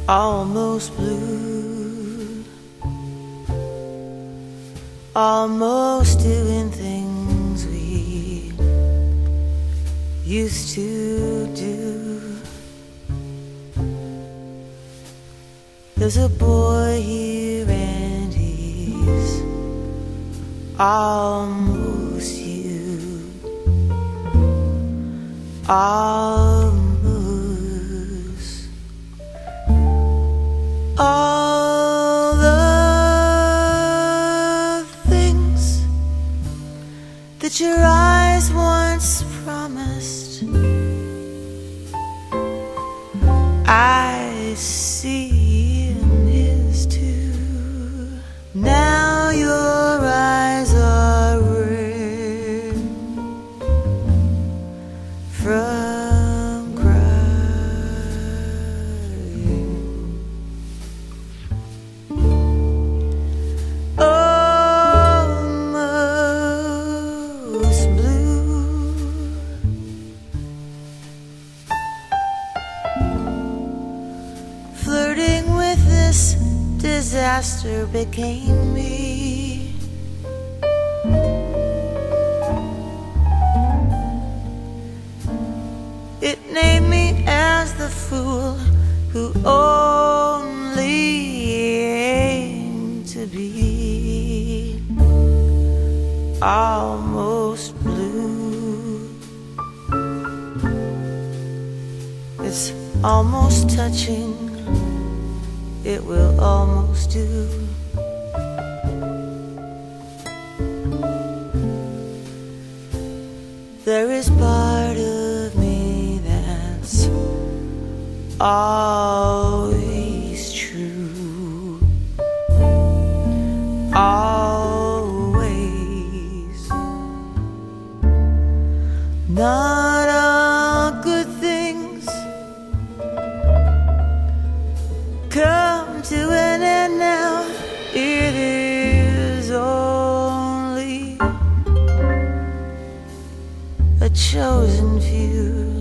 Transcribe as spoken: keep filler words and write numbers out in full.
almost blue, almost doing things we used to do. There's a boy here and he's almost you, almost. All the things that your eyes once promised, I see in his too. Now your eyes are red from crying. Almost blue, flirting with this disaster became me. It named me as the fool who only aimed to be almost blue. It's almost touching, it will almost do. There is part of me that's always true, always. Not all good things come to an end now. It is only a chosen few